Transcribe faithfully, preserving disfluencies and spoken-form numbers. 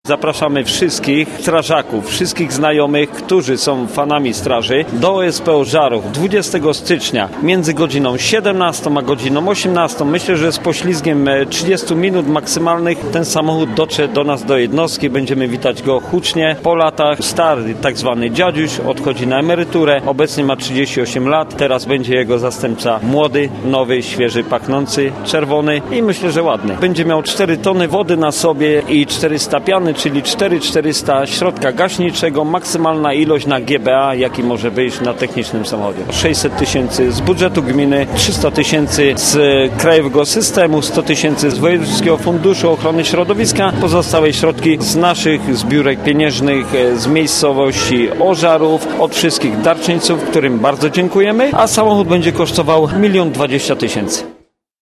Zapraszamy wszystkich strażaków, wszystkich znajomych, którzy są fanami straży do O S P Ożarów dwudziestego stycznia między godziną siedemnastą a godziną osiemnastą. Myślę, że z poślizgiem trzydzieści minut maksymalnych ten samochód dotrze do nas do jednostki. Będziemy witać go hucznie. Po latach stary, tak zwany dziadziuś, odchodzi na emeryturę. Obecnie ma trzydzieści osiem lat. Teraz będzie jego zastępca młody, nowy, świeży, pachnący, czerwony i myślę, że ładny. Będzie miał cztery tony wody na sobie i czterysta piany, czyli cztery tysiące czterysta środka gaśniczego, maksymalna ilość na G B A, jaki może wyjść na technicznym samochodzie. sześćset tysięcy z budżetu gminy, trzysta tysięcy z krajowego systemu, sto tysięcy z Wojewódzkiego Funduszu Ochrony Środowiska, pozostałe środki z naszych zbiórek pieniężnych, z miejscowości Ożarów, od wszystkich darczyńców, którym bardzo dziękujemy, a samochód będzie kosztował milion dwadzieścia tysięcy.